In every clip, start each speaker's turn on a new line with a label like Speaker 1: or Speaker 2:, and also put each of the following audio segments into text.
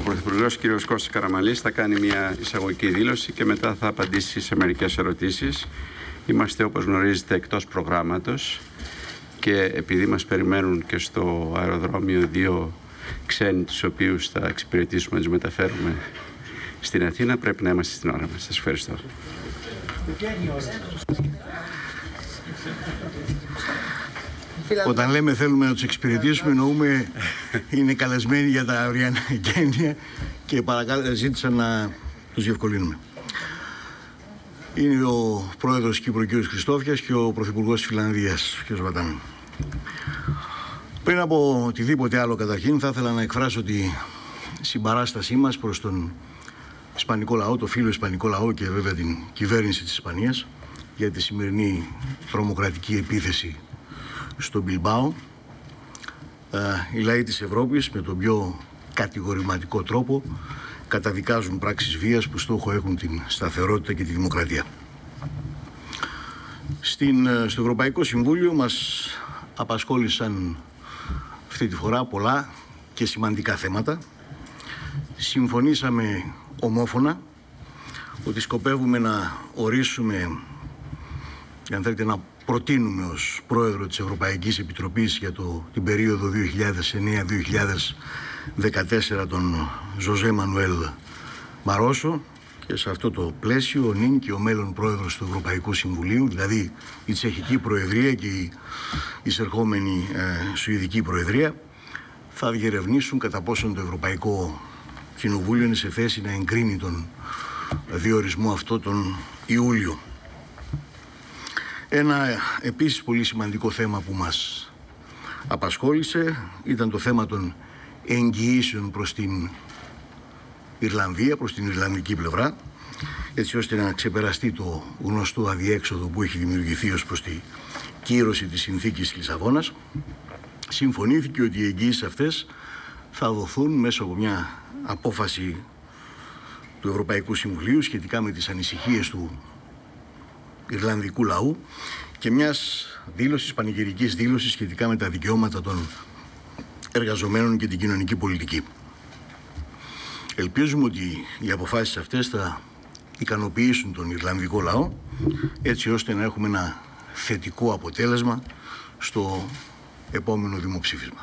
Speaker 1: Πρωθυπουργός κ. Κώστας Καραμανλής θα κάνει μια εισαγωγική δήλωση και μετά θα απαντήσει σε μερικές ερωτήσεις. Είμαστε, όπως γνωρίζετε, εκτός προγράμματος και επειδή μας περιμένουν και στο αεροδρόμιο δύο ξένοι, τους οποίους θα εξυπηρετήσουμε να τους μεταφέρουμε στην Αθήνα, πρέπει να είμαστε στην ώρα μας. Σας ευχαριστώ.
Speaker 2: Όταν λέμε θέλουμε να τους εξυπηρετήσουμε, εννοούμε είναι καλεσμένοι για τα αυριανά γένεια και ζήτησαν να τους διευκολύνουμε. Είναι ο πρόεδρος Κύπρου κ. Χριστόφιας και ο πρωθυπουργός της Φιλανδίας κ. Βατάν. Πριν από οτιδήποτε άλλο, καταρχήν θα ήθελα να εκφράσω τη συμπαράστασή μας προς τον Ισπανικό λαό, το φίλο Ισπανικό λαό και βέβαια την κυβέρνηση της Ισπανίας για τη σημερινή τρομοκρατική επίθεση στο Μπιλμπάο. Οι λαοί της Ευρώπης με τον πιο κατηγορηματικό τρόπο καταδικάζουν πράξεις βίας που στόχο έχουν την σταθερότητα και τη δημοκρατία. Στο Ευρωπαϊκό Συμβούλιο μας απασχόλησαν αυτή τη φορά πολλά και σημαντικά θέματα. Συμφωνήσαμε ομόφωνα ότι σκοπεύουμε να ορίσουμε, αν θέλετε, να προτείνουμε ως πρόεδρο της Ευρωπαϊκής Επιτροπής για την περίοδο 2009-2014 τον Ζωζέ Μανουέλ Μπαρόσο, και σε αυτό το πλαίσιο ο νυν και ο μέλλον πρόεδρος του Ευρωπαϊκού Συμβουλίου, δηλαδή η Τσεχική Προεδρία και η εισερχόμενη Σουηδική Προεδρία, θα διερευνήσουν κατά πόσον το Ευρωπαϊκό Κοινοβούλιο είναι σε θέση να εγκρίνει τον διορισμό αυτό τον Ιούλιο. Ένα επίσης πολύ σημαντικό θέμα που μας απασχόλησε ήταν το θέμα των εγγυήσεων προς την Ιρλανδία, προς την Ιρλανδική πλευρά, έτσι ώστε να ξεπεραστεί το γνωστό αδιέξοδο που έχει δημιουργηθεί ως προς τη κύρωση της συνθήκης της Λισαβόνας. Συμφωνήθηκε ότι οι εγγυήσεις αυτές θα δοθούν μέσω από μια απόφαση του Ευρωπαϊκού Συμβουλίου σχετικά με τις ανησυχίες του Ιρλανδικού λαού και μιας δήλωσης, πανηγυρικής δήλωσης σχετικά με τα δικαιώματα των εργαζομένων και την κοινωνική πολιτική. Ελπίζουμε ότι οι αποφάσεις αυτές θα ικανοποιήσουν τον Ιρλανδικό λαό, έτσι ώστε να έχουμε ένα θετικό αποτέλεσμα στο επόμενο δημοψήφισμα.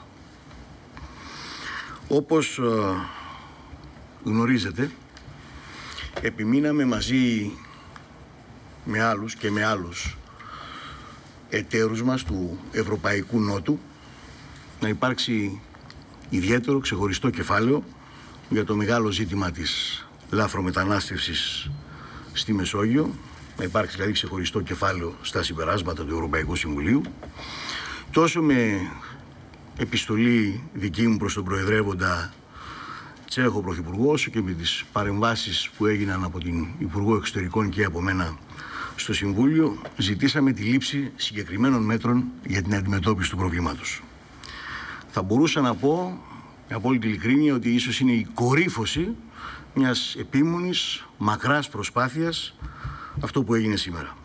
Speaker 2: Όπως γνωρίζετε, επιμείναμε μαζί με άλλους και με άλλους εταίρους μας του Ευρωπαϊκού Νότου να υπάρξει ιδιαίτερο ξεχωριστό κεφάλαιο για το μεγάλο ζήτημα της λάθρομετανάστευσης στη Μεσόγειο, να υπάρξει δηλαδή ξεχωριστό κεφάλαιο στα συμπεράσματα του Ευρωπαϊκού Συμβουλίου, τόσο με επιστολή δική μου προς τον Προεδρεύοντα Τσέχο Πρωθυπουργό, όσο και με τις παρεμβάσεις που έγιναν από την Υπουργό Εξωτερικών και από μένα στο Συμβούλιο, ζητήσαμε τη λήψη συγκεκριμένων μέτρων για την αντιμετώπιση του προβλήματος. Θα μπορούσα να πω με απόλυτη ειλικρίνεια ότι ίσως είναι η κορύφωση μιας επίμονης, μακράς προσπάθειας αυτό που έγινε σήμερα.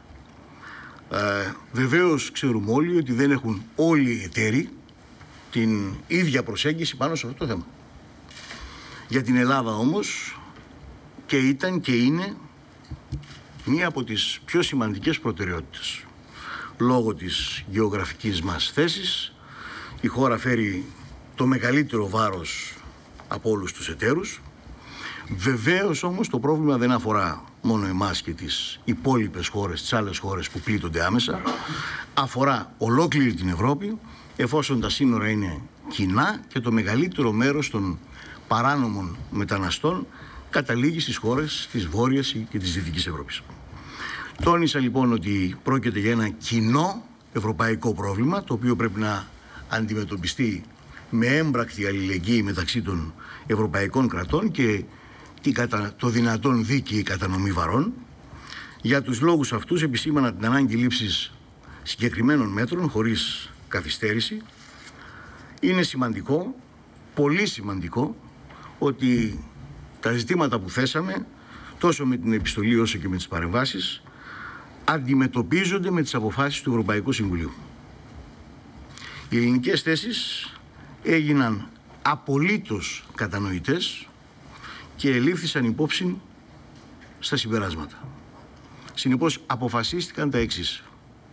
Speaker 2: Βεβαίως ξέρουμε όλοι ότι δεν έχουν όλοι οι εταίροι την ίδια προσέγγιση πάνω σε αυτό το θέμα. Για την Ελλάδα όμως και ήταν και είναι μία από τις πιο σημαντικές προτεραιότητες. Λόγω της γεωγραφικής μας θέσης, η χώρα φέρει το μεγαλύτερο βάρος από όλους τους εταίρους. Βεβαίως όμως το πρόβλημα δεν αφορά μόνο εμάς και τις υπόλοιπες χώρες, τις άλλες χώρες που πλήττονται άμεσα. Αφορά ολόκληρη την Ευρώπη, εφόσον τα σύνορα είναι κοινά και το μεγαλύτερο μέρος των παράνομων μεταναστών καταλήγει στις χώρες της Βόρειας και της Δυτικής Ευρώπης. Τόνισα λοιπόν ότι πρόκειται για ένα κοινό ευρωπαϊκό πρόβλημα, το οποίο πρέπει να αντιμετωπιστεί με έμπρακτη αλληλεγγύη μεταξύ των ευρωπαϊκών κρατών και το δυνατόν δίκαιη κατανομή βαρών. Για τους λόγους αυτούς επισήμανα την ανάγκη λήψης συγκεκριμένων μέτρων χωρίς καθυστέρηση. Είναι σημαντικό, πολύ σημαντικό, ότι τα ζητήματα που θέσαμε, τόσο με την επιστολή όσο και με τις παρεμβάσεις, αντιμετωπίζονται με τις αποφάσεις του Ευρωπαϊκού Συμβουλίου. Οι ελληνικές θέσεις έγιναν απολύτως κατανοητές και ελήφθησαν υπόψη στα συμπεράσματα. Συνεπώς αποφασίστηκαν τα εξής.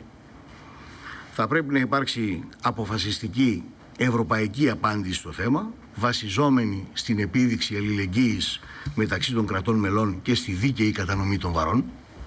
Speaker 2: Θα πρέπει να υπάρξει αποφασιστική ευρωπαϊκή απάντηση στο θέμα, βασιζόμενη στην επίδειξη αλληλεγγύης μεταξύ των κρατών μελών και στη δίκαιη κατανομή των βαρών.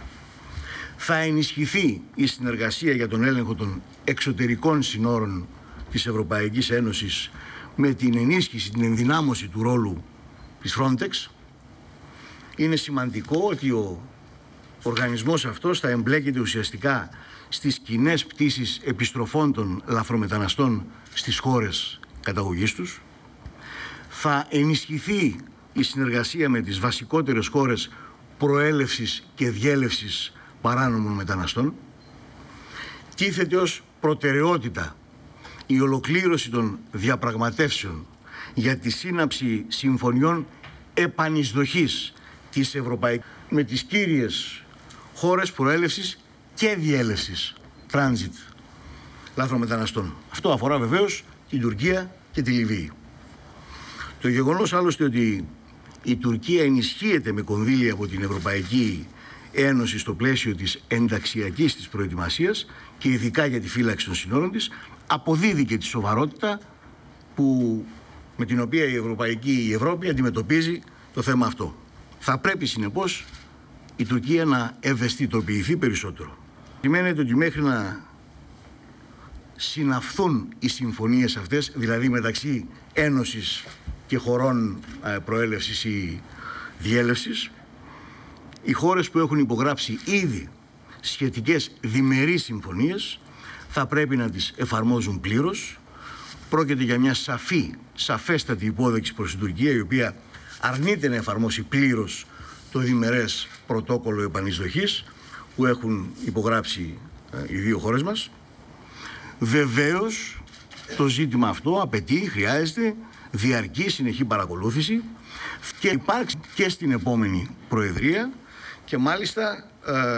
Speaker 2: Θα ενισχυθεί η συνεργασία για τον έλεγχο των εξωτερικών συνόρων της Ευρωπαϊκής Ένωσης με την ενίσχυση, την ενδυνάμωση του ρόλου της Frontex. Είναι σημαντικό ότι ο οργανισμός αυτός θα εμπλέκεται ουσιαστικά στις κοινές πτήσεις επιστροφών των λαθρομεταναστών στις χώρες καταγωγής τους. Θα ενισχυθεί η συνεργασία με τις βασικότερες χώρες προέλευσης και διέλευσης παράνομων μεταναστών. Τίθεται ως προτεραιότητα η ολοκλήρωση των διαπραγματεύσεων για τη σύναψη συμφωνιών επανεισδοχής της Ευρωπαϊκής με τις κύριες χώρες προέλευσης και διέλευσης, transit, λαθρομεταναστών. Αυτό αφορά βεβαίως την Τουρκία και τη Λιβύη. Το γεγονός άλλωστε ότι η Τουρκία ενισχύεται με κονδύλια από την Ευρωπαϊκή Ένωση στο πλαίσιο της ενταξιακής της προετοιμασίας και ειδικά για τη φύλαξη των συνόρων της, αποδίδει και τη σοβαρότητα με την οποία η Ευρώπη αντιμετωπίζει το θέμα αυτό. Θα πρέπει συνεπώς η Τουρκία να ευαισθητοποιηθεί περισσότερο. Σημαίνεται ότι μέχρι να συναυθούν οι συμφωνίες αυτές, δηλαδή μεταξύ Ένωσης και χωρών προέλευσης ή διέλευσης, οι χώρες που έχουν υπογράψει ήδη σχετικές διμερείς συμφωνίες θα πρέπει να τις εφαρμόζουν πλήρως. Πρόκειται για μια σαφέστατη υπόδειξη προς την Τουρκία, η οποία αρνείται να εφαρμόσει πλήρως το διμερές πρωτόκολλο επανεισδοχής που έχουν υπογράψει οι δύο χώρες μας. Βεβαίως το ζήτημα αυτό χρειάζεται διαρκή συνεχή παρακολούθηση και υπάρξει και στην επόμενη Προεδρία και μάλιστα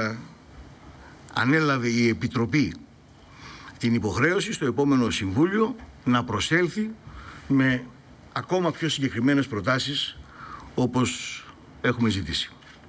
Speaker 2: ανέλαβε η Επιτροπή την υποχρέωση στο επόμενο Συμβούλιο να προσέλθει με ακόμα πιο συγκεκριμένες προτάσεις όπως έχουμε ζητήσει.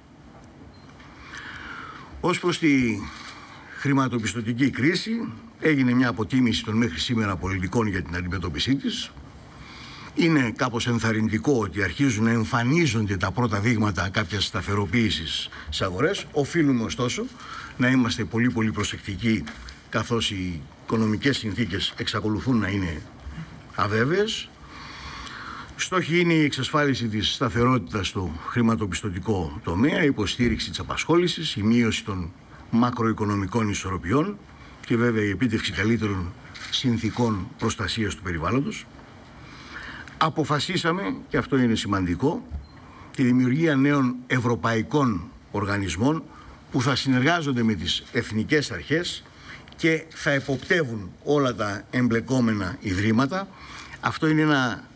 Speaker 2: Ως προς τη χρηματοπιστωτική κρίση έγινε μια αποτίμηση των μέχρι σήμερα πολιτικών για την αντιμετώπιση της. Είναι κάπως ενθαρρυντικό ότι αρχίζουν να εμφανίζονται τα πρώτα δείγματα κάποιας σταθεροποίησης στις αγορές. Οφείλουμε ωστόσο να είμαστε πολύ προσεκτικοί, καθώς οι οικονομικές συνθήκες εξακολουθούν να είναι αβέβαιες. Στόχοι είναι η εξασφάλιση της σταθερότητας στο χρηματοπιστωτικό τομέα, η υποστήριξη της απασχόλησης, η μείωση των μακροοικονομικών ισορροπιών και βέβαια η επίτευξη καλύτερων συνθήκων προστασίας του περιβάλλοντος. Αποφασίσαμε, και αυτό είναι σημαντικό, τη δημιουργία νέων ευρωπαϊκών οργανισμών που θα συνεργάζονται με τις εθνικές αρχές και θα εποπτεύουν όλα τα εμπλεκόμενα ιδρύματα. Αυτό είναι ένα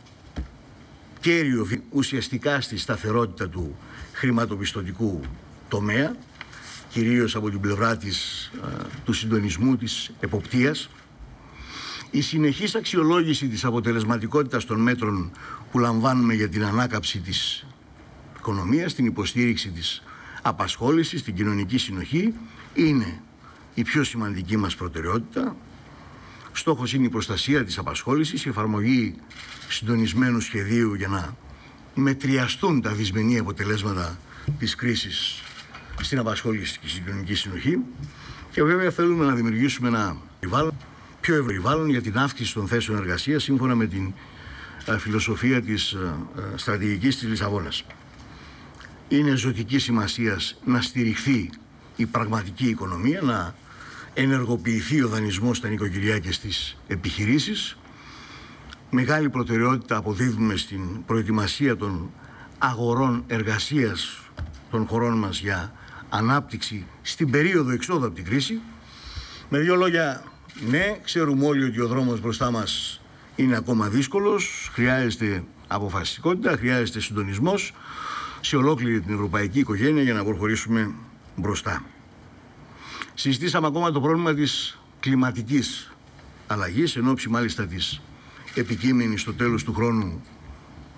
Speaker 2: κέριο ουσιαστικά στη σταθερότητα του χρηματοπιστωτικού τομέα, κυρίως από την πλευρά του συντονισμού, της εποπτείας. Η συνεχής αξιολόγηση της αποτελεσματικότητας των μέτρων που λαμβάνουμε για την ανάκαμψη της οικονομίας, την υποστήριξη της απασχόλησης, την κοινωνική συνοχή, είναι η πιο σημαντική μας προτεραιότητα. Στόχος είναι η προστασία της απασχόλησης, η εφαρμογή συντονισμένου σχεδίου για να μετριαστούν τα δυσμενή αποτελέσματα της κρίσης στην απασχόληση και στην κοινωνική συνοχή. Και βέβαια θέλουμε να δημιουργήσουμε ένα πιο ευρύ περιβάλλον για την αύξηση των θέσεων εργασίας σύμφωνα με την φιλοσοφία της στρατηγικής της Λισαβόνας. Είναι ζωτική σημασίας να στηριχθεί η πραγματική οικονομία, να ενεργοποιηθεί ο δανεισμός στα νοικοκυριά και στις επιχειρήσεις. Μεγάλη προτεραιότητα αποδίδουμε στην προετοιμασία των αγορών εργασίας των χωρών μας για ανάπτυξη στην περίοδο εξόδου από την κρίση. Με δύο λόγια, ναι, ξέρουμε όλοι ότι ο δρόμος μπροστά μας είναι ακόμα δύσκολος, χρειάζεται αποφασιστικότητα, χρειάζεται συντονισμός σε ολόκληρη την ευρωπαϊκή οικογένεια για να προχωρήσουμε μπροστά. Συζητήσαμε ακόμα το πρόβλημα της κλιματικής αλλαγής, εν ώψη μάλιστα της επικείμενης στο τέλος του χρόνου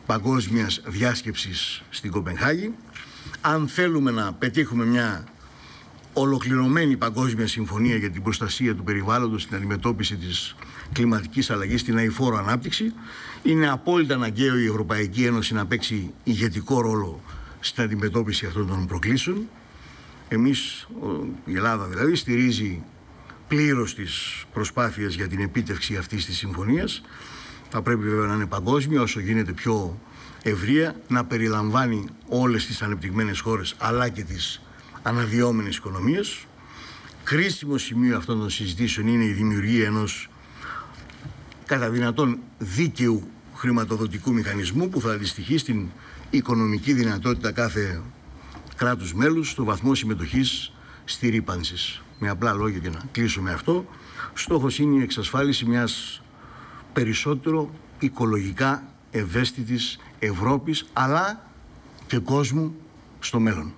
Speaker 2: παγκόσμιας διάσκεψης στην Κοπενχάγη. Αν θέλουμε να πετύχουμε μια ολοκληρωμένη παγκόσμια συμφωνία για την προστασία του περιβάλλοντος, την αντιμετώπιση της κλιματικής αλλαγής, την αειφόρο ανάπτυξη, είναι απόλυτα αναγκαίο η Ευρωπαϊκή Ένωση να παίξει ηγετικό ρόλο στην αντιμετώπιση αυτών των προκλήσεων. Εμείς, η Ελλάδα δηλαδή, στηρίζει πλήρως τις προσπάθειες για την επίτευξη αυτής της συμφωνίας. Θα πρέπει βέβαια να είναι παγκόσμια, όσο γίνεται πιο ευρεία, να περιλαμβάνει όλες τις ανεπτυγμένες χώρες αλλά και τις αναδυόμενες οικονομίες. Κρίσιμο σημείο αυτών των συζητήσεων είναι η δημιουργία ενός κατά δυνατόν δίκαιου χρηματοδοτικού μηχανισμού που θα αντιστοιχεί στην οικονομική δυνατότητα κάθε κράτους μέλους, στο βαθμό συμμετοχής στη ρύπανση. Με απλά λόγια και να κλείσω με αυτό, στόχος είναι η εξασφάλιση μιας περισσότερο οικολογικά ευαίσθητης Ευρώπης αλλά και κόσμου στο μέλλον.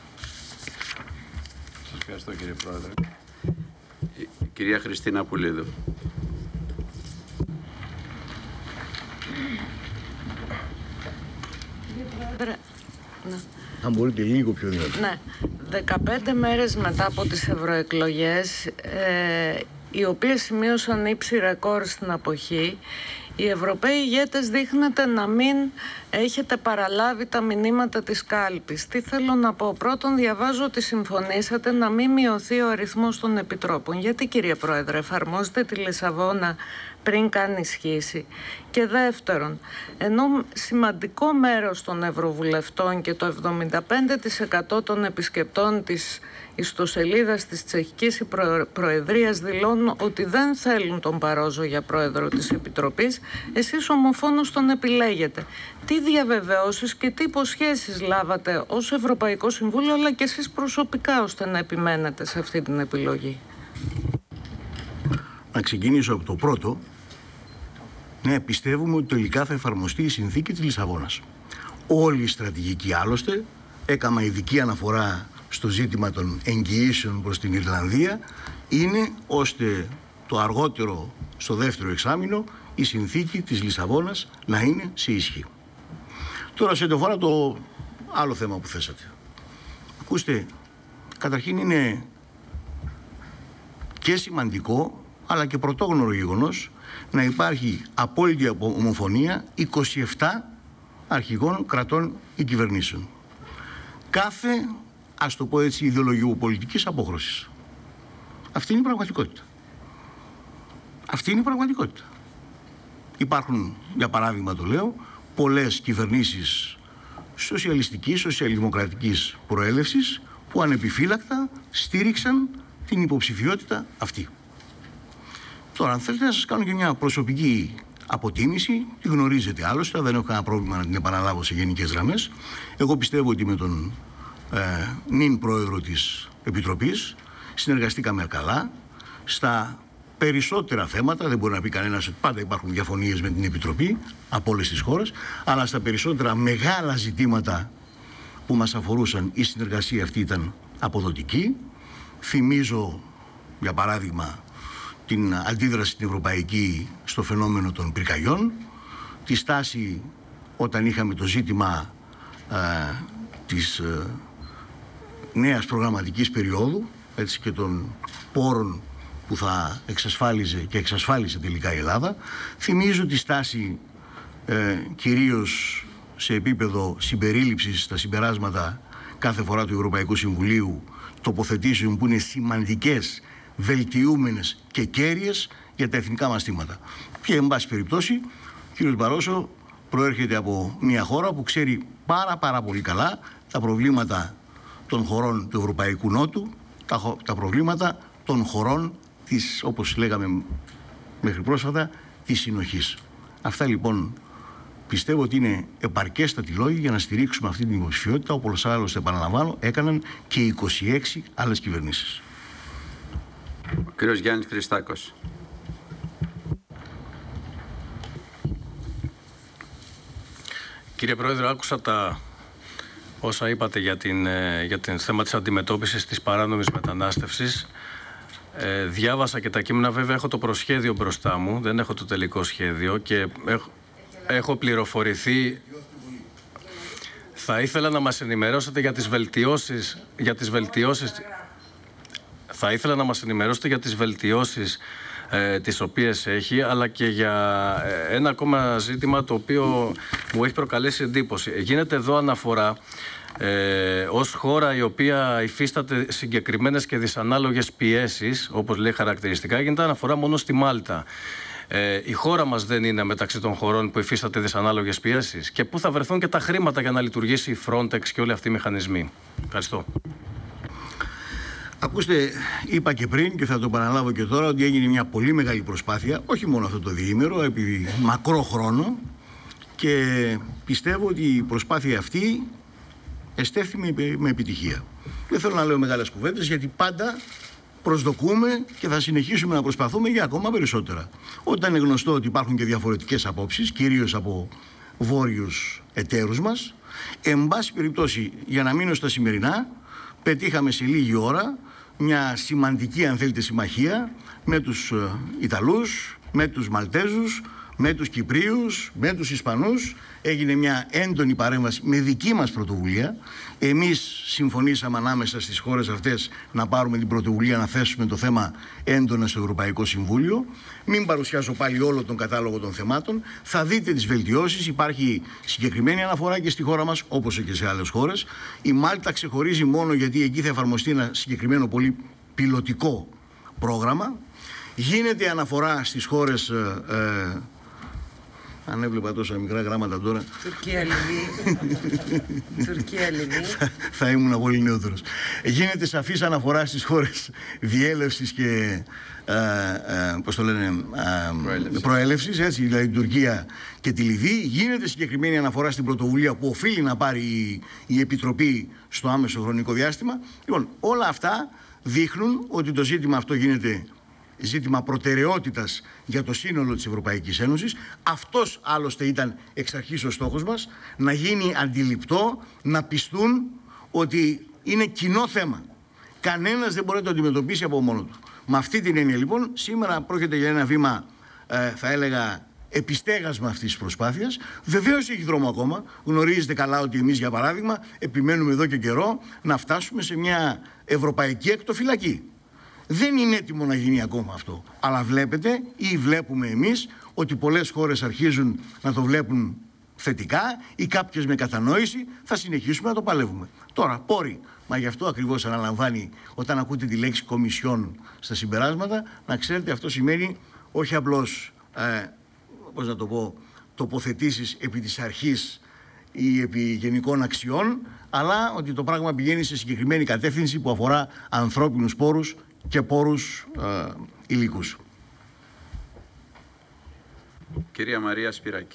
Speaker 1: Σας ευχαριστώ κύριε Πρόεδρε. Κυρία Χριστίνα Πουλίδου.
Speaker 3: Ναι.
Speaker 2: Αν μπορείτε λίγο πιο δυνατά.
Speaker 3: Ναι. 15 μέρες μετά από τις ευρωεκλογές, οι οποίες σημείωσαν ύψη ρεκόρ στην αποχή, οι Ευρωπαίοι ηγέτες δείχνεται να μην έχετε παραλάβει τα μηνύματα της κάλπης. Τι θέλω να πω? Πρώτον, διαβάζω ότι συμφωνήσατε να μην μειωθεί ο αριθμός των επιτρόπων. Γιατί, κύριε Πρόεδρε, εφαρμόζετε τη Λισαβόνα πριν καν ισχύσει? Και δεύτερον, ενώ σημαντικό μέρος των ευρωβουλευτών και το 75% των επισκεπτών της ιστοσελίδας της Τσεχικής Προεδρίας δηλώνουν ότι δεν θέλουν τον Παρόζο για πρόεδρο της Επιτροπής, εσείς ομοφόνος τον επιλέγετε. Τι διαβεβαιώσεις και τι υποσχέσεις λάβατε ως Ευρωπαϊκό Συμβούλιο, αλλά και εσείς προσωπικά, ώστε να επιμένετε σε αυτή την επιλογή?
Speaker 2: Να ξεκινήσω από το πρώτο. Ναι, πιστεύουμε ότι τελικά θα εφαρμοστεί η συνθήκη της Λισαβόνας. Όλη η στρατηγική άλλωστε, έκανα ειδική αναφορά στο ζήτημα των εγγυήσεων προς την Ιρλανδία, είναι ώστε το αργότερο στο δεύτερο εξάμηνο η συνθήκη της Λισαβόνας να είναι σε ισχύ. Τώρα σε ό,τι αφορά το άλλο θέμα που θέσατε. Ακούστε, καταρχήν είναι και σημαντικό αλλά και πρωτόγνωρο γεγονός να υπάρχει απόλυτη ομοφωνία 27 αρχηγών κρατών ή κυβερνήσεων. Κάθε, ας το πω έτσι, ιδεολογιοπολιτικής απόχρωσης. Αυτή είναι η πραγματικότητα. Αυτή είναι η πραγματικότητα. Υπάρχουν, για παράδειγμα το λέω, πολλές κυβερνήσεις σοσιαλιστικής, σοσιαλδημοκρατικής προέλευσης που ανεπιφύλακτα στήριξαν την υποψηφιότητα αυτή. Τώρα, αν θέλετε να σας κάνω και μια προσωπική αποτίμηση, τη γνωρίζετε άλλωστε, δεν έχω κανένα πρόβλημα να την επαναλάβω σε γενικές γραμμές. Εγώ πιστεύω ότι με τον νυν πρόεδρο της Επιτροπής συνεργαστήκαμε καλά στα περισσότερα θέματα. Δεν μπορεί να πει κανένας ότι πάντα υπάρχουν διαφωνίες με την Επιτροπή από όλες τις χώρες, αλλά στα περισσότερα μεγάλα ζητήματα που μας αφορούσαν η συνεργασία αυτή ήταν αποδοτική. Θυμίζω, για παράδειγμα, την αντίδραση την ευρωπαϊκή στο φαινόμενο των πυρκαγιών, τη στάση όταν είχαμε το ζήτημα της νέας προγραμματικής περίοδου, έτσι, και των πόρων που θα εξασφάλιζε και εξασφάλισε τελικά η Ελλάδα. Θυμίζω τη στάση κυρίως σε επίπεδο συμπερίληψης στα συμπεράσματα κάθε φορά του Ευρωπαϊκού Συμβουλίου τοποθετήσεων που είναι σημαντικές, βελτιούμενες και κέρυες για τα εθνικά μας θύματα. Και εν πάση περιπτώσει, ο κ. Μπαρόσο προέρχεται από μια χώρα που ξέρει πάρα πολύ καλά τα προβλήματα των χωρών του Ευρωπαϊκού Νότου, τα προβλήματα των χωρών της, όπως λέγαμε μέχρι πρόσφατα, της συνοχής. Αυτά λοιπόν πιστεύω ότι είναι επαρκέστατοι λόγοι για να στηρίξουμε αυτή την υποψηφιότητα, όπως άλλωστε επαναλαμβάνω έκαναν και 26 άλλες κυβερνήσεις.
Speaker 1: Ο κύριος Γιάννης Χριστάκος.
Speaker 4: Κύριε Πρόεδρε, άκουσα όσα είπατε για την θέμα της αντιμετώπισης της παράνομης μετανάστευσης. Διάβασα και τα κείμενα, βέβαια έχω το προσχέδιο μπροστά μου, δεν έχω το τελικό σχέδιο και έχω... έχω πληροφορηθεί. Θα ήθελα να μας ενημερώσετε για τις βελτιώσεις, θα ήθελα να μας ενημερώσετε για τις βελτιώσεις τις οποίες έχει, αλλά και για ένα ακόμα ζήτημα το οποίο μου έχει προκαλέσει εντύπωση. Γίνεται εδώ αναφορά ως χώρα η οποία υφίσταται συγκεκριμένες και δυσανάλογες πιέσεις, όπως λέει χαρακτηριστικά, γίνεται αναφορά μόνο στη Μάλτα. Η χώρα μας δεν είναι μεταξύ των χωρών που υφίσταται δυσανάλογες πιέσεις? Και πού θα βρεθούν και τα χρήματα για να λειτουργήσει η Frontex και όλοι αυτοί οι μηχανισμοί? Ευχαριστώ.
Speaker 2: Ακούστε, είπα και πριν και θα το παραλάβω και τώρα ότι έγινε μια πολύ μεγάλη προσπάθεια, όχι μόνο αυτό το διήμερο, επί μακρό χρόνο, και πιστεύω ότι η προσπάθεια αυτή εστέφθη με επιτυχία. Δεν θέλω να λέω μεγάλες κουβέντες, γιατί πάντα προσδοκούμε και θα συνεχίσουμε να προσπαθούμε για ακόμα περισσότερα. Όταν είναι γνωστό ότι υπάρχουν και διαφορετικές απόψεις, κυρίως από βόρειους εταίρους μας, εν πάση περιπτώσει, για να μείνω στα σημερινά, πετύχαμε σε λίγη ώρα μια σημαντική, αν θέλετε, συμμαχία με τους Ιταλούς, με τους Μαλτέζους, με τους Κυπρίους, με τους Ισπανούς. Έγινε μια έντονη παρέμβαση με δική μας πρωτοβουλία. Εμείς συμφωνήσαμε ανάμεσα στις χώρες αυτές να πάρουμε την πρωτοβουλία να θέσουμε το θέμα έντονα στο Ευρωπαϊκό Συμβούλιο. Μην παρουσιάσω πάλι όλο τον κατάλογο των θεμάτων. Θα δείτε τις βελτιώσεις. Υπάρχει συγκεκριμένη αναφορά και στη χώρα μας, όπως και σε άλλες χώρες. Η Μάλτα ξεχωρίζει μόνο γιατί εκεί θα εφαρμοστεί ένα συγκεκριμένο πολύ πιλωτικό πρόγραμμα. Γίνεται αναφορά στις χώρες... αν έβλεπα τόσα μικρά γράμματα τώρα...
Speaker 3: Τουρκία-Λιβύη.
Speaker 2: Θα ήμουν πολύ νεότερος. Γίνεται σαφής αναφορά στις χώρες διέλευσης και πώς το λένε, προέλευσης, έτσι, δηλαδή την Τουρκία και τη Λιβύη. Γίνεται συγκεκριμένη αναφορά στην πρωτοβουλία που οφείλει να πάρει η Επιτροπή στο άμεσο χρονικό διάστημα. Λοιπόν, όλα αυτά δείχνουν ότι το ζήτημα αυτό γίνεται ζήτημα προτεραιότητας για το σύνολο της Ευρωπαϊκής Ένωσης. Αυτός άλλωστε ήταν εξ αρχής ο στόχος μας, να γίνει αντιληπτό, να πιστούν ότι είναι κοινό θέμα. Κανένας δεν μπορεί να το αντιμετωπίσει από μόνο του. Με αυτή την έννοια λοιπόν, σήμερα πρόκειται για ένα βήμα, θα έλεγα, επιστέγασμα αυτής της προσπάθειας. Βεβαίως έχει δρόμο ακόμα. Γνωρίζετε καλά ότι εμείς, για παράδειγμα, επιμένουμε εδώ και καιρό να φτάσουμε σε μια ευρωπαϊκή ακτοφυλακή. Δεν είναι έτοιμο να γίνει ακόμα αυτό. Αλλά βλέπετε ή βλέπουμε εμείς ότι πολλές χώρες αρχίζουν να το βλέπουν θετικά ή κάποιες με κατανόηση. Θα συνεχίσουμε να το παλεύουμε. Τώρα, πόροι. Μα γι' αυτό ακριβώς αναλαμβάνει, όταν ακούτε τη λέξη κομισιόν στα συμπεράσματα, να ξέρετε αυτό σημαίνει όχι απλώς, πώς να το πω, τοποθετήσεις επί της αρχής ή επί γενικών αξιών, αλλά ότι το πράγμα πηγαίνει σε συγκεκριμένη κατεύθυνση που αφορά ανθρώπινους πόρους και πόρους υλικούς.
Speaker 1: Κυρία Μαρία Σπυράκη.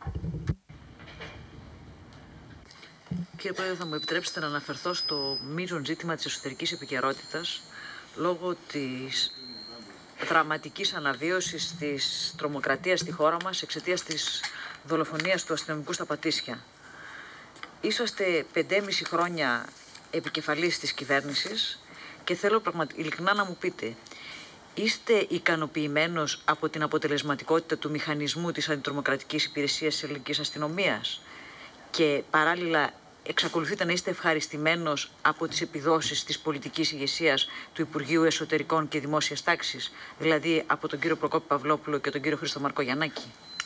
Speaker 5: Κύριε Πρόεδρε, θα μου επιτρέψετε να αναφερθώ στο μείζον ζήτημα της εσωτερικής επικαιρότητας λόγω της δραματικής αναβίωσης της τρομοκρατίας στη χώρα μας εξαιτίας της δολοφονίας του αστυνομικού στα Πατήσια. Είσαστε 5,5 χρόνια επικεφαλής της κυβέρνησης και θέλω ειλικρινά να μου πείτε, είστε ικανοποιημένος από την αποτελεσματικότητα του μηχανισμού της αντιτρομοκρατικής υπηρεσίας της ελληνικής αστυνομίας και παράλληλα εξακολουθείτε να είστε ευχαριστημένος από τις επιδόσεις της πολιτικής ηγεσίας του Υπουργείου Εσωτερικών και Δημόσιας Τάξης, δηλαδή από τον κύριο Προκόπη Παυλόπουλο και τον κύριο Χρήστο Μαρκογιαννάκη?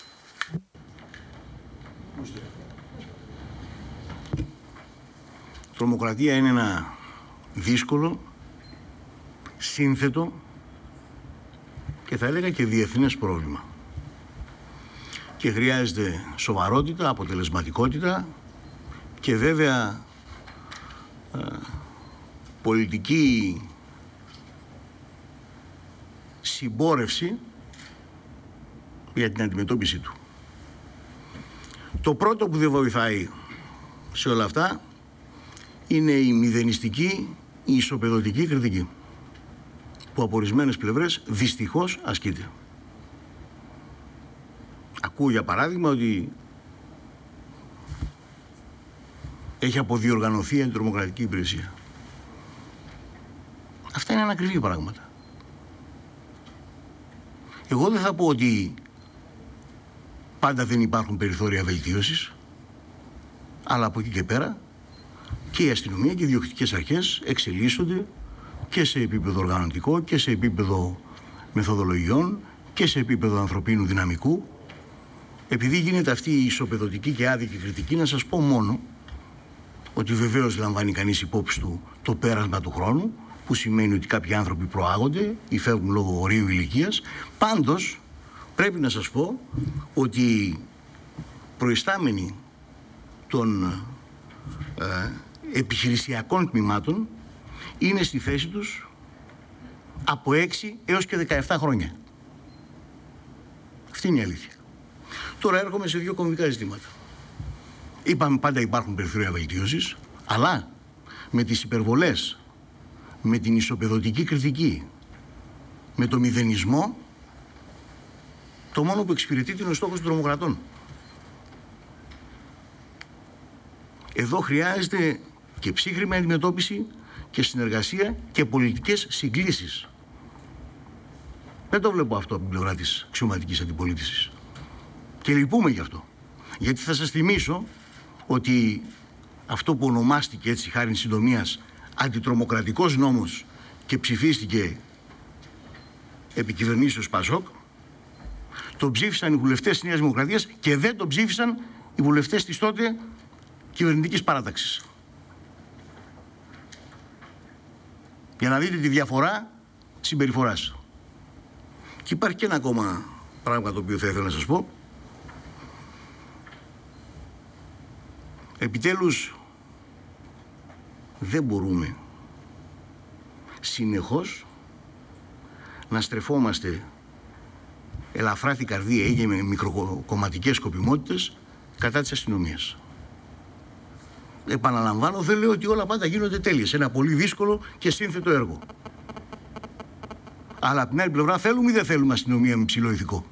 Speaker 2: Η τρομοκρατία είναι ένα δύσκολο, σύνθετο και θα έλεγα και διεθνές πρόβλημα. Και χρειάζεται σοβαρότητα, αποτελεσματικότητα και βέβαια πολιτική συμπόρευση για την αντιμετώπιση του. Το πρώτο που δεν βοηθάει σε όλα αυτά είναι η μηδενιστική, η ισοπεδωτική κριτική που από ορισμένες πλευρές δυστυχώς ασκείται. Ακούω για παράδειγμα ότι έχει αποδιοργανωθεί η αντιτρομοκρατική υπηρεσία. Αυτά είναι ανακριβή πράγματα. Εγώ δεν θα πω ότι πάντα δεν υπάρχουν περιθώρια βελτίωσης, αλλά από εκεί και πέρα και η αστυνομία και οι διοικητικές αρχές εξελίσσονται και σε επίπεδο οργανωτικό και σε επίπεδο μεθοδολογιών και σε επίπεδο ανθρωπίνου δυναμικού. Επειδή γίνεται αυτή η ισοπεδωτική και άδικη κριτική, να σας πω μόνο ότι βεβαίως λαμβάνει κανείς υπόψη του το πέρασμα του χρόνου, που σημαίνει ότι κάποιοι άνθρωποι προάγονται ή φεύγουν λόγω ορίου ηλικίας. Πάντως πρέπει να σας πω ότι προϊστάμενοι των επιχειρησιακών τμήματων είναι στη θέση τους από 6 έως και 17 χρόνια. Αυτή είναι η αλήθεια. Τώρα έρχομαι σε δύο κομβικά ζητήματα. Είπαμε πάντα υπάρχουν περιθώρια βελτίωσης, αλλά με τις υπερβολές, με την ισοπεδωτική κριτική, με το μηδενισμό, το μόνο που εξυπηρετεί είναι ο στόχος των τρομοκρατών. Εδώ χρειάζεται και ψύχρημη αντιμετώπιση και συνεργασία και πολιτικές συγκλήσεις. Δεν το βλέπω αυτό από την πλευρά της αξιωματικής αντιπολίτευσης. Και λυπούμε γι' αυτό. Γιατί θα σας θυμίσω ότι αυτό που ονομάστηκε έτσι χάριν συντομίας αντιτρομοκρατικός νόμος και ψηφίστηκε επί κυβερνήσεως Πασόκ, το ψήφισαν οι βουλευτές της Νέας Δημοκρατίας και δεν το ψήφισαν οι βουλευτές της τότε κυβερνητικής παράταξης. Για να δείτε τη διαφορά συμπεριφοράς. Και υπάρχει και ένα ακόμα πράγμα το οποίο θα ήθελα να σας πω. Επιτέλους δεν μπορούμε συνεχώς να στρεφόμαστε ελαφρά την καρδία ή με μικροκομματικές σκοπιμότητες κατά της αστυνομίας. Επαναλαμβάνω, δεν λέω ότι όλα πάντα γίνονται τέλεια. Σε ένα πολύ δύσκολο και σύνθετο έργο. Αλλά από την άλλη πλευρά θέλουμε ή δεν θέλουμε αστυνομία με ψηλό ηθικό.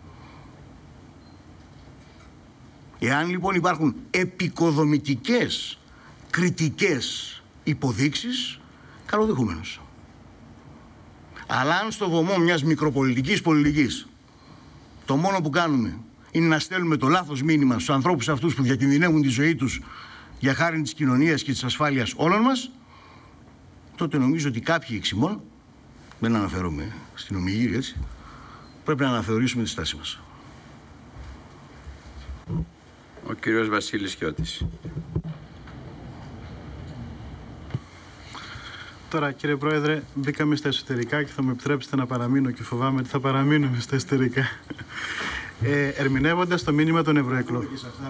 Speaker 2: Εάν λοιπόν υπάρχουν επικοδομητικές, κριτικές υποδείξεις, καλοδεχούμενος. Αλλά αν στο βωμό μιας μικροπολιτικής πολιτικής το μόνο που κάνουμε είναι να στέλνουμε το λάθος μήνυμα στους ανθρώπους αυτούς που διακινδυνεύουν τη ζωή τους για χάρη της κοινωνίας και της ασφάλειας όλων μας, τότε νομίζω ότι κάποιοι εξημών, δεν αναφέρομαι στην ομιγύρη έτσι, πρέπει να αναθεωρήσουμε τη στάση μας.
Speaker 1: Ο κύριος Βασίλης Κιώτης.
Speaker 6: Τώρα, κύριε Πρόεδρε, μπήκαμε στα εσωτερικά και θα μου επιτρέψετε να παραμείνω και φοβάμαι ότι θα παραμείνουμε στα εσωτερικά. Ερμηνεύοντας το μήνυμα των ευρωεκλογών.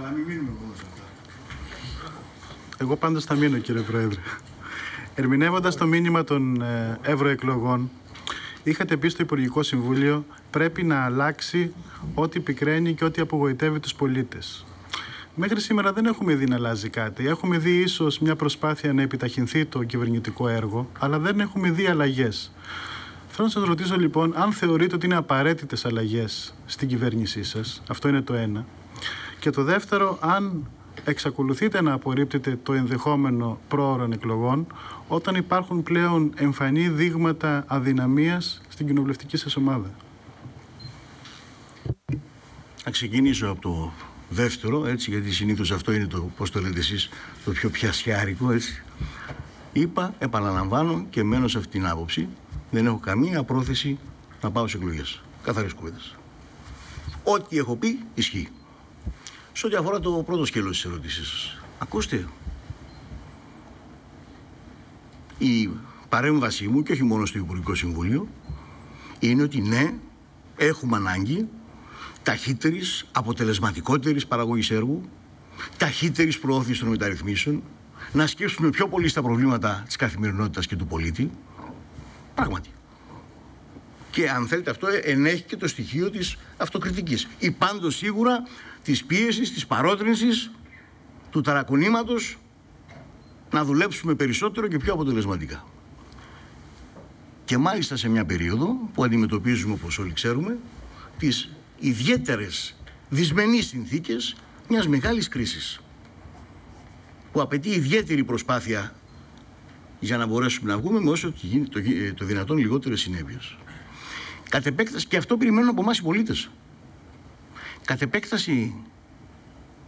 Speaker 6: Εγώ πάντως θα μείνω, κύριε Πρόεδρε. Ερμηνεύοντας το μήνυμα των ευρωεκλογών, είχατε πει στο Υπουργικό Συμβούλιο πρέπει να αλλάξει ό,τι πικραίνει και ό,τι απογοητεύει τους πολίτες. Μέχρι σήμερα δεν έχουμε δει να αλλάζει κάτι. Έχουμε δει ίσως μια προσπάθεια να επιταχυνθεί το κυβερνητικό έργο, αλλά δεν έχουμε δει αλλαγές. Θέλω να σας ρωτήσω λοιπόν αν θεωρείτε ότι είναι απαραίτητες αλλαγές στην κυβέρνησή σας. Αυτό είναι το ένα. Και το δεύτερο, αν εξακολουθείτε να απορρίπτετε το ενδεχόμενο πρόωρων εκλογών, όταν υπάρχουν πλέον εμφανή δείγματα αδυναμίας στην κοινοβουλευτική σας ομάδα.
Speaker 2: Θα ξεκινήσω από το δεύτερο, έτσι, γιατί συνήθως αυτό είναι το, πώς το λέτε εσείς, το πιο πιασιάρικο, έτσι. Είπα, επαναλαμβάνω και μένω σε αυτή την άποψη, δεν έχω καμία πρόθεση να πάω σε εκλογές. Καθαρές κουβέντες. Ό,τι έχω πει, ισχύει. Σε ό,τι αφορά το πρώτο σκέλος της ερώτησης σας. Ακούστε, η παρέμβασή μου, και όχι μόνο στο Υπουργικό Συμβούλιο, είναι ότι ναι, έχουμε ανάγκη ταχύτερης, αποτελεσματικότερης παραγωγής έργου, ταχύτερης προώθησης των μεταρρυθμίσεων, να σκέφτουμε πιο πολύ στα προβλήματα της καθημερινότητας και του πολίτη. Πράγματι. Και αν θέλετε αυτό ενέχει και το στοιχείο της αυτοκριτικής. Ή πάντως σίγουρα της πίεσης, της παρότρινσης, του ταρακουνήματος να δουλέψουμε περισσότερο και πιο αποτελεσματικά. Και μάλιστα σε μια περίοδο που αντιμετωπίζουμε, όπως όλοι ξέρουμε, τις ιδιαίτερες δυσμενείς συνθήκες μιας μεγάλης κρίσης που απαιτεί ιδιαίτερη προσπάθεια για να μπορέσουμε να βγούμε με όσο το δυνατόν λιγότερες συνέπειες. Κατ' επέκταση, και αυτό περιμένουν από εμάς οι πολίτες. Κατ' επέκταση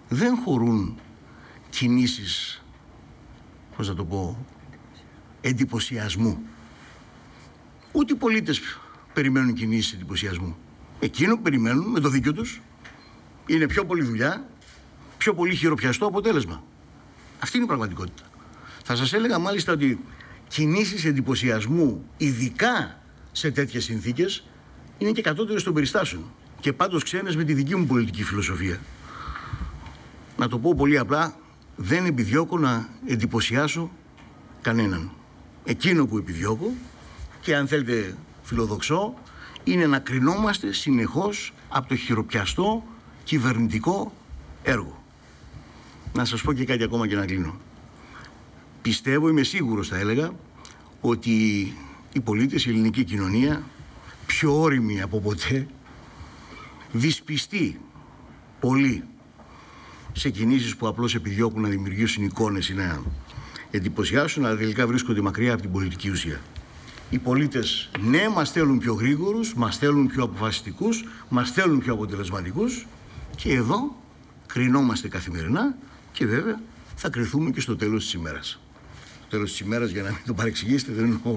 Speaker 2: δεν χωρούν κινήσεις, πώς να το πω, εντυπωσιασμού. Ούτε οι πολίτες περιμένουν κινήσεις εντυπωσιασμού. Εκείνο που περιμένουν, με το δίκιο τους, είναι πιο πολλή δουλειά, πιο πολύ χειροπιαστό αποτέλεσμα. Αυτή είναι η πραγματικότητα. Θα σας έλεγα μάλιστα ότι κινήσεις εντυπωσιασμού, ειδικά σε τέτοιες συνθήκες, είναι και κατώτερες των περιστάσεων. Και πάντως ξένες με τη δική μου πολιτική φιλοσοφία. Να το πω πολύ απλά, δεν επιδιώκω να εντυπωσιάσω κανέναν. Εκείνο που επιδιώκω, και αν θέλετε φιλοδοξώ, είναι να κρινόμαστε συνεχώς από το χειροπιαστό κυβερνητικό έργο. Να σας πω και κάτι ακόμα και να κλείνω. Πιστεύω, είμαι σίγουρος θα έλεγα, ότι οι πολίτες, η ελληνική κοινωνία, πιο όριμοι από ποτέ, δυσπιστεί πολύ σε κινήσεις που απλώς επιδιώκουν να δημιουργήσουν εικόνες ή να εντυπωσιάσουν, αλλά τελικά βρίσκονται μακριά από την πολιτική ουσία. Οι πολίτες, ναι, μας θέλουν πιο γρήγορους, μας θέλουν πιο αποφασιστικούς, μας θέλουν πιο αποτελεσματικούς, και εδώ κρινόμαστε καθημερινά και βέβαια θα κριθούμε και στο τέλος της ημέρας. Στο τέλος της ημέρας, για να μην το παρεξηγήσετε, δεν εννοώ.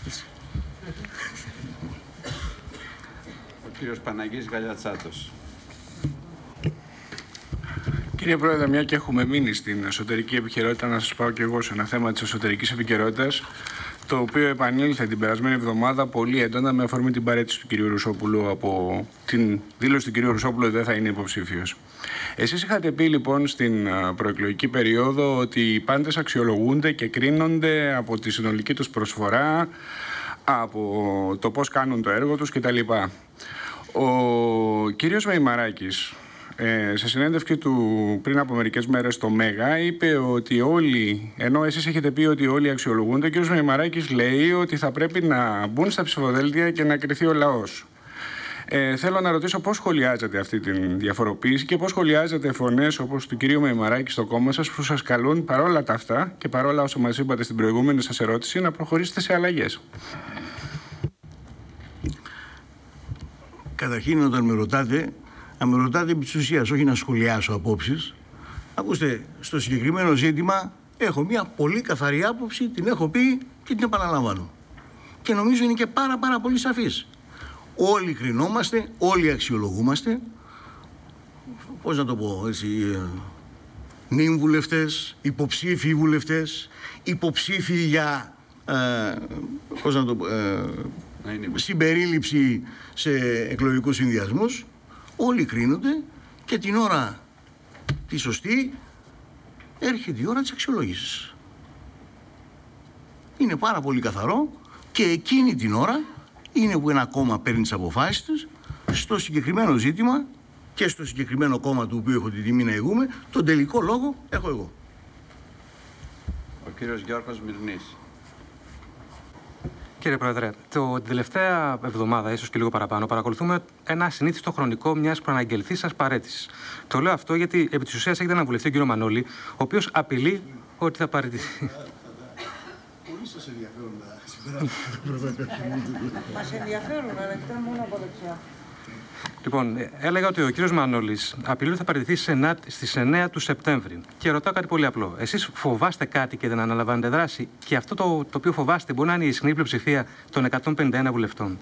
Speaker 1: Ο κύριος Παναγής Γαλιατσάτος.
Speaker 7: Κύριε Πρόεδρε, μια και έχουμε μείνει στην εσωτερική επικαιρότητα, να σας πάω και εγώ σε ένα θέμα της εσωτερικής επικαιρότητας, το οποίο επανήλθε την περασμένη εβδομάδα πολύ έντονα με αφορμή την παραίτηση του κ. Ρουσόπουλου από την δήλωση του κ. Ρουσόπουλου ότι δεν θα είναι υποψήφιος. Εσείς είχατε πει λοιπόν στην προεκλογική περίοδο ότι οι πάντες αξιολογούνται και κρίνονται από τη συνολική τους προσφορά, από το πώς κάνουν το έργο τους κτλ. Ο κύριος Μεϊμαράκης, σε συνέντευξη του πριν από μερικές μέρες στο Μέγα, είπε ότι όλοι, ενώ εσείς έχετε πει ότι όλοι αξιολογούνται, ο κ. Μεϊμαράκης λέει ότι θα πρέπει να μπουν στα ψηφοδέλτια και να κριθεί ο λαός. Θέλω να ρωτήσω πώς σχολιάζετε αυτή τη διαφοροποίηση και πώς σχολιάζετε φωνές όπως του κ. Μεϊμαράκη στο κόμμα σας, που σας καλούν παρόλα τα αυτά και παρόλα όσα μας είπατε στην προηγούμενη σας ερώτηση να προχωρήσετε σε αλλαγές.
Speaker 2: Καταρχήν, όταν με ρωτάτε, να με ρωτάτε επί της ουσίας, όχι να σχολιάσω απόψεις. Ακούστε, στο συγκεκριμένο ζήτημα έχω μια πολύ καθαρή άποψη, την έχω πει και την επαναλαμβάνω. Και νομίζω είναι και πάρα πολύ σαφής. Όλοι κρινόμαστε, όλοι αξιολογούμαστε. Πώς να το πω, έτσι, νυν βουλευτές, υποψήφιοι βουλευτές, υποψήφιοι για, πώς να το πω, συμπερίληψη σε εκλογικούς συνδυασμούς. Όλοι κρίνονται και την ώρα τη σωστή έρχεται η ώρα της αξιολόγησης. Είναι πάρα πολύ καθαρό και εκείνη την ώρα είναι που ένα κόμμα παίρνει τις αποφάσεις τους στο συγκεκριμένο ζήτημα και στο συγκεκριμένο κόμμα του οποίου έχω την τιμή να ηγούμε. Τον τελικό λόγο έχω εγώ.
Speaker 1: Ο κύριος Γιώργος Μυρνής.
Speaker 8: Κύριε Πρόεδρε, την τελευταία εβδομάδα, ίσως και λίγο παραπάνω, παρακολουθούμε ένα ασυνήθιστο χρονικό μιας προαναγγελθήσας παραίτησης. Το λέω αυτό γιατί επί της ουσίας έχετε έναν βουλευτή, τον κύριο Μανώλη, ο οποίος απειλεί ότι θα παραιτηθεί.
Speaker 2: Πολύ σας ενδιαφέρουν τα συμπεράσματα.
Speaker 3: Μας ενδιαφέρουν, αλλά κοιτάμε μόνο από δεξιά.
Speaker 8: Λοιπόν, έλεγα ότι ο κύριος Μανώλης απειλεί ότι θα παραιτηθεί στις 9 του Σεπτέμβρη. Και ρωτάω κάτι πολύ απλό. Εσείς φοβάστε κάτι και δεν αναλαμβάνετε δράση? Και αυτό το οποίο φοβάστε μπορεί να είναι η ισχυρή πλειοψηφία των 151 βουλευτών?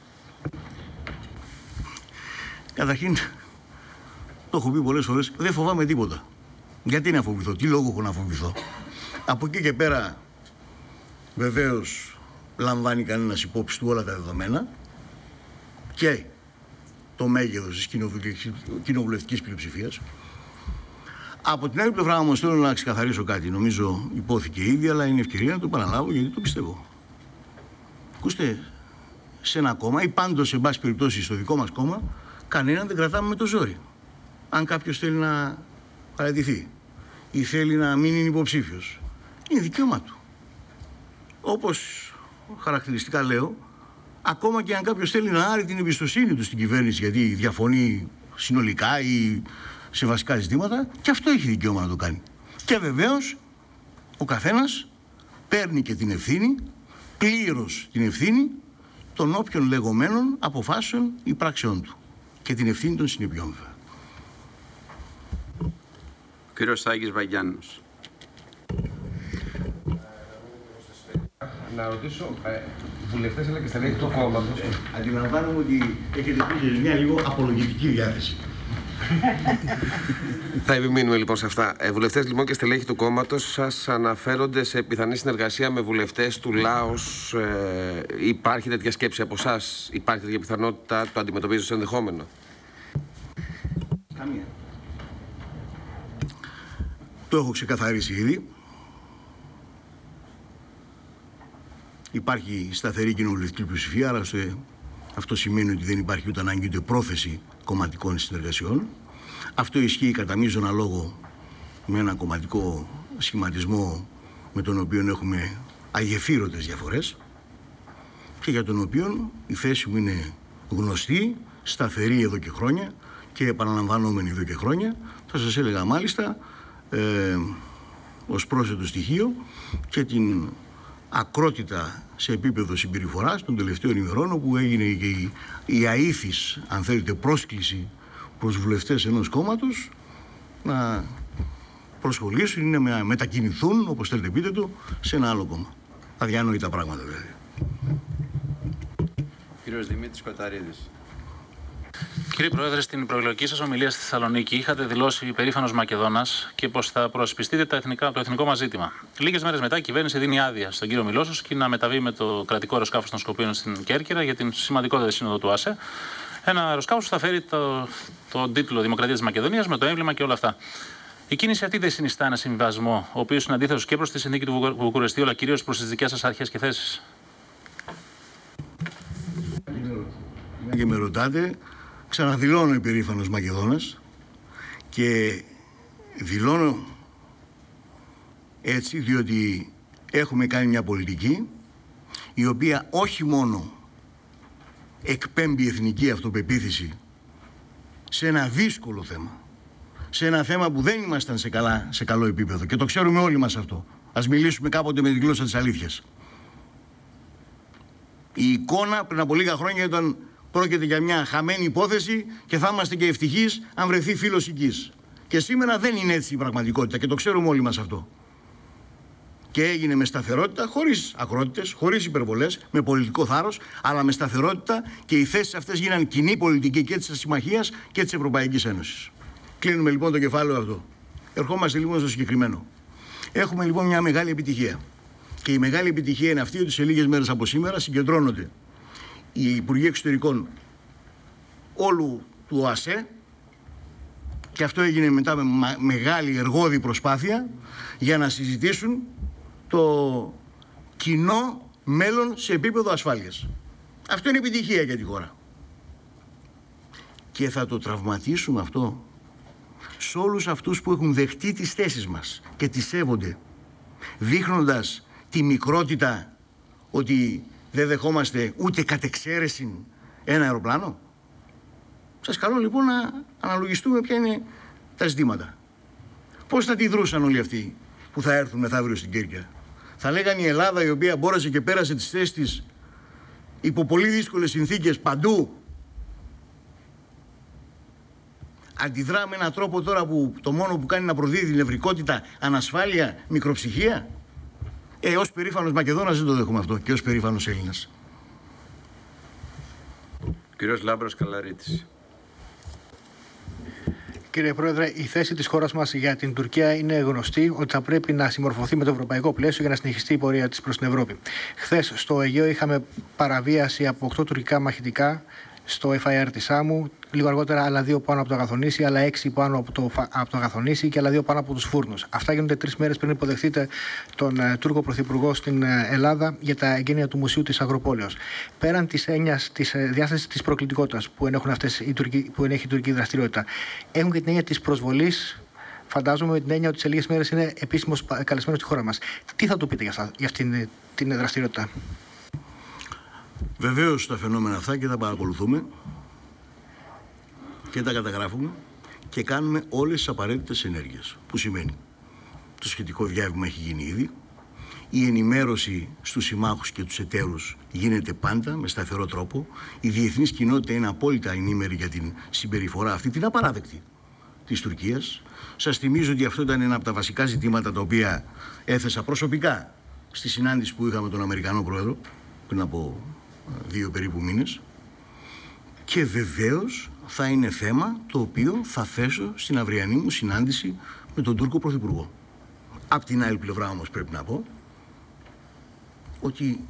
Speaker 2: Καταρχήν, το έχω πει πολλές φορές, δεν φοβάμαι τίποτα. Γιατί να φοβηθώ, τι λόγο έχω να φοβηθώ? Από εκεί και πέρα, βεβαίως, λαμβάνει κανένας υπόψη του όλα τα δεδομένα και το μέγεθος της κοινοβουλευτικής πλειοψηφίας. Από την άλλη πλευρά όμως θέλω να ξεκαθαρίσω κάτι. Νομίζω υπόθηκε ήδη, αλλά είναι ευκαιρία να το επαναλάβω γιατί το πιστεύω. Ακούστε, σε ένα κόμμα ή πάντως σε πάση περιπτώσει στο δικό μας κόμμα, κανέναν δεν κρατάμε με το ζόρι. Αν κάποιος θέλει να παραιτηθεί ή θέλει να μην είναι υποψήφιος, είναι δικαίωμά του. Όπως χαρακτηριστικά λέω, ακόμα και αν κάποιος θέλει να άρει την εμπιστοσύνη του στην κυβέρνηση γιατί διαφωνεί συνολικά ή σε βασικά ζητήματα, και αυτό έχει δικαίωμα να το κάνει. Και βεβαίως ο καθένας παίρνει και την ευθύνη, πλήρως την ευθύνη των όποιων λεγόμενων αποφάσεων ή πράξεων του και την ευθύνη των συνεπειών.
Speaker 1: Κύριος Σάκης Βαγγιάννος.
Speaker 9: Να ρωτήσω, βουλευτές αλλά και στελέχη του κόμματος.
Speaker 2: Αντιλαμβάνομαι ότι έχετε πει μια λίγο απολογητική διάθεση.
Speaker 9: Θα επιμείνουμε λοιπόν σε αυτά. Βουλευτές λοιπόν και στελέχη του κόμματος σας αναφέρονται σε πιθανή συνεργασία με βουλευτές του Λάος. Υπάρχει τέτοια σκέψη από εσάς? Υπάρχει τέτοια πιθανότητα? Το αντιμετωπίζετε ως ενδεχόμενο?
Speaker 2: Καμία. Το έχω ξεκαθαρίσει ήδη. Υπάρχει σταθερή κοινοβουλευτική πλειοψηφία, αλλά αυτό σημαίνει ότι δεν υπάρχει ούτε ανάγκη ούτε πρόθεση κομματικών συνεργασιών. Αυτό ισχύει κατά μείζωνα λόγο με ένα κομματικό σχηματισμό με τον οποίο έχουμε αγεφύρωτες διαφορές και για τον οποίο η θέση μου είναι γνωστή, σταθερή εδώ και χρόνια και επαναλαμβανόμενη εδώ και χρόνια. Θα σας έλεγα μάλιστα ως πρόσθετο στοιχείο και την ακρότητα σε επίπεδο συμπεριφοράς των τελευταίων ημερών, όπου έγινε και η αήθης, αν θέλετε, πρόσκληση προς βουλευτές ενός κόμματος να προσχολήσουν ή να μετακινηθούν, όπως θέλετε πείτε το, σε ένα άλλο κόμμα. Αδιανόητα πράγματα δηλαδή.
Speaker 1: Κύριος Δημήτρης Κοταρίδης.
Speaker 10: Κύριε Πρόεδρε, στην προεκλογική σας ομιλία στη Θεσσαλονίκη είχατε δηλώσει περήφανος Μακεδόνας και πως θα προασπιστείτε το εθνικό μας ζήτημα. Λίγες μέρες μετά η κυβέρνηση δίνει άδεια στον κύριο Μιλόσοσκι να μεταβεί με το κρατικό αεροσκάφος των Σκοπίων στην Κέρκυρα για την σημαντικότερη σύνοδο του ΆΣΕ. Ένα αεροσκάφος που θα φέρει τον τίτλο Δημοκρατία της Μακεδονίας με το έμβλημα και όλα αυτά. Η κίνηση αυτή δεν συνιστά ένα συμβιβασμό, ο οποίος είναι αντίθετος και προς τη συνθήκη του Βουκουρεστίου, αλλά κυρίως προς τις δικές σας αρχές και θέσεις?
Speaker 2: Και με ρωτάτε, ξαναδηλώνω υπερήφανος Μακεδόνας και δηλώνω έτσι διότι έχουμε κάνει μια πολιτική η οποία όχι μόνο εκπέμπει εθνική αυτοπεποίθηση σε ένα δύσκολο θέμα, σε ένα θέμα που δεν ήμασταν σε καλό επίπεδο και το ξέρουμε όλοι μας αυτό. Ας μιλήσουμε κάποτε με τη γλώσσα της αλήθειας. Η εικόνα πριν από λίγα χρόνια ήταν πρόκειται για μια χαμένη υπόθεση και θα είμαστε και ευτυχείς αν βρεθεί φίλος οικής. Και σήμερα δεν είναι έτσι η πραγματικότητα και το ξέρουμε όλοι μας αυτό. Και έγινε με σταθερότητα, χωρίς ακρότητες, χωρίς υπερβολές, με πολιτικό θάρρος, αλλά με σταθερότητα και οι θέσεις αυτές γίναν κοινή πολιτική και της Συμμαχίας και της Ευρωπαϊκής Ένωσης. Κλείνουμε λοιπόν το κεφάλαιο αυτό. Ερχόμαστε λοιπόν στο συγκεκριμένο. Έχουμε λοιπόν μια μεγάλη επιτυχία. Και η μεγάλη επιτυχία είναι αυτή ότι σε λίγες μέρες από σήμερα συγκεντρώνονται οι Υπουργοί Εξωτερικών όλου του ΟΑΣΕ και αυτό έγινε μετά με μεγάλη εργώδη προσπάθεια για να συζητήσουν το κοινό μέλλον σε επίπεδο ασφάλειας. Αυτό είναι επιτυχία για τη χώρα. Και θα το τραυματίσουμε αυτό σε όλους αυτούς που έχουν δεχτεί τις θέσεις μας και τις σέβονται, δείχνοντας τη μικρότητα ότι δεν δεχόμαστε ούτε κατ' εξαίρεση ένα αεροπλάνο. Σας καλώ λοιπόν να αναλογιστούμε ποια είναι τα ζητήματα. Πώς θα τη δρούσαν όλοι αυτοί που θα έρθουν μεθαύριο στην Κέρκυρα? Θα λέγανε η Ελλάδα, η οποία μπόρεσε και πέρασε τις θέσεις της υπό πολύ δύσκολες συνθήκες παντού, αντιδρά με έναν τρόπο τώρα που το μόνο που κάνει να προδίδει νευρικότητα, ανασφάλεια, μικροψυχία? Ως περήφανος Μακεδόνας δεν το δέχομαι αυτό και ως περήφανος Έλληνας.
Speaker 1: Κύριος Λάμπρος Καλαρίτης.
Speaker 11: Κύριε Πρόεδρε, η θέση της χώρας μας για την Τουρκία είναι γνωστή, ότι θα πρέπει να συμμορφωθεί με το ευρωπαϊκό πλαίσιο για να συνεχιστεί η πορεία της προς την Ευρώπη. Χθες στο Αιγαίο είχαμε παραβίαση από 8 τουρκικά μαχητικά στο FIR της Σάμου, λίγο αργότερα άλλα 2 πάνω από το Αγαθονήσι, άλλα 6 πάνω από το Αγαθονήσι και άλλα 2 πάνω από τους Φούρνους. Αυτά γίνονται 3 μέρες πριν υποδεχτείτε τον Τούρκο Πρωθυπουργό στην Ελλάδα για τα εγγένεια του Μουσείου της Αγροπόλεως. Πέραν της έννοιας της διάστασης της προκλητικότητας που έχει η τουρκική δραστηριότητα, έχουν και την έννοια της προσβολής. Φαντάζομαι με την έννοια ότι σε λίγες μέρες είναι επίσημος καλεσμένος στη χώρα μας. Τι θα του πείτε για αυτήν την δραστηριότητα?
Speaker 2: Βεβαίως τα φαινόμενα αυτά και τα παρακολουθούμε και τα καταγράφουμε και κάνουμε όλες τις απαραίτητες ενέργειες. Που σημαίνει το σχετικό διάβημα έχει γίνει ήδη, η ενημέρωση στους συμμάχους και τους εταίρους γίνεται πάντα με σταθερό τρόπο, η διεθνής κοινότητα είναι απόλυτα ενήμερη για την συμπεριφορά αυτή, την απαράδεκτη της Τουρκίας. Σας θυμίζω ότι αυτό ήταν ένα από τα βασικά ζητήματα τα οποία έθεσα προσωπικά στη συνάντηση που είχαμε τον Αμερικανό Πρόεδρο πριν από 2 περίπου μήνες. Και βεβαίως θα είναι θέμα το οποίο θα θέσω στην αυριανή μου συνάντηση με τον Τούρκο Πρωθυπουργό. Απ' την άλλη πλευρά όμως πρέπει να πω ότι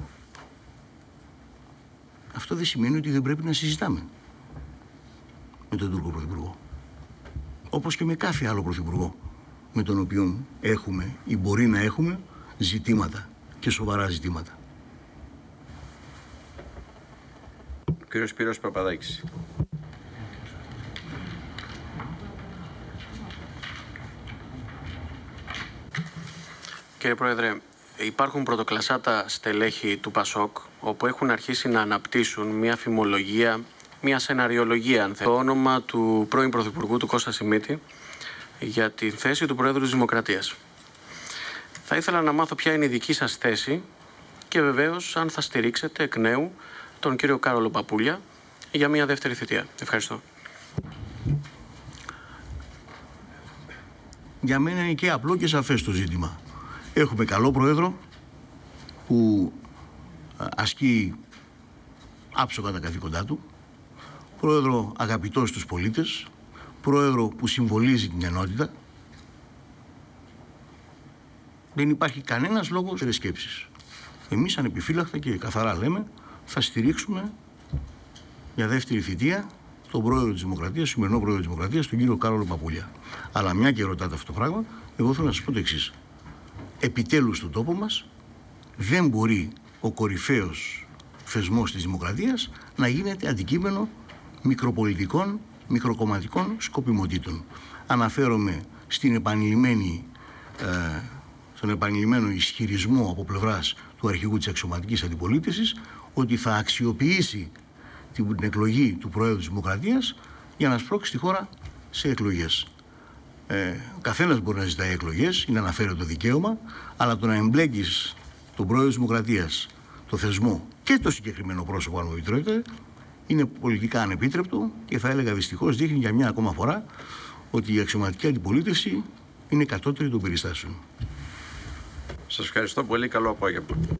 Speaker 2: αυτό δεν σημαίνει ότι δεν πρέπει να συζητάμε με τον Τούρκο Πρωθυπουργό. Όπως και με κάθε άλλο Πρωθυπουργό με τον οποίο έχουμε ή μπορεί να έχουμε ζητήματα και σοβαρά ζητήματα.
Speaker 1: Ο κύριος Σπύρος Παπαδάκης.
Speaker 12: Κύριε Πρόεδρε, υπάρχουν πρωτοκλασσάτα στελέχη του ΠΑΣΟΚ όπου έχουν αρχίσει να αναπτύσσουν μια φημολογία, μια σεναριολογία, αν θέλετε, το όνομα του πρώην Πρωθυπουργού του Κώστα Σιμίτη για τη θέση του Προέδρου της Δημοκρατίας. Θα ήθελα να μάθω ποια είναι η δική σας θέση και βεβαίως αν θα στηρίξετε εκ νέου τον κύριο Κάρολο Παπούλια για μια δεύτερη θητεία. Ευχαριστώ.
Speaker 2: Για μένα είναι και απλό και σαφές το ζήτημα. Έχουμε καλό Πρόεδρο που ασκεί άψογα τα καθήκοντά του, Πρόεδρο αγαπητός στους πολίτες, Πρόεδρο που συμβολίζει την ενότητα. Δεν υπάρχει κανένας λόγος σκέψης. Εμείς ανεπιφύλακτα και καθαρά λέμε θα στηρίξουμε για δεύτερη θητεία τον Πρόεδρο της Δημοκρατίας, τον σημερινό Πρόεδρο της Δημοκρατίας, τον κύριο Κάρολο Παπούλια. Αλλά μια και ρωτάτε αυτό το πράγμα, εγώ θέλω να σας πω το εξής. Επιτέλους στον τόπο μας δεν μπορεί ο κορυφαίος θεσμός της δημοκρατίας να γίνεται αντικείμενο μικροπολιτικών, μικροκομματικών σκοπιμοτήτων. Αναφέρομαι στον επανειλημμένο ισχυρισμό από πλευράς του αρχηγού της αξιωματικής αντιπολίτευσης ότι θα αξιοποιήσει την εκλογή του Προέδρου της Δημοκρατίας για να σπρώξει τη χώρα σε εκλογές. Ο καθένας μπορεί να ζητάει εκλογές, είναι αναφέρει το δικαίωμα, αλλά το να εμπλέκεις τον Πρόεδρο της Δημοκρατίας, το θεσμό και το συγκεκριμένο πρόσωπο, αν μου επιτρέπετε, είναι πολιτικά ανεπίτρεπτο και θα έλεγα δυστυχώς δείχνει για μια ακόμα φορά ότι η αξιωματική αντιπολίτευση είναι κατώτερη των περιστάσεων.
Speaker 1: Σας ευχαριστώ πολύ. Καλό απόγευμα.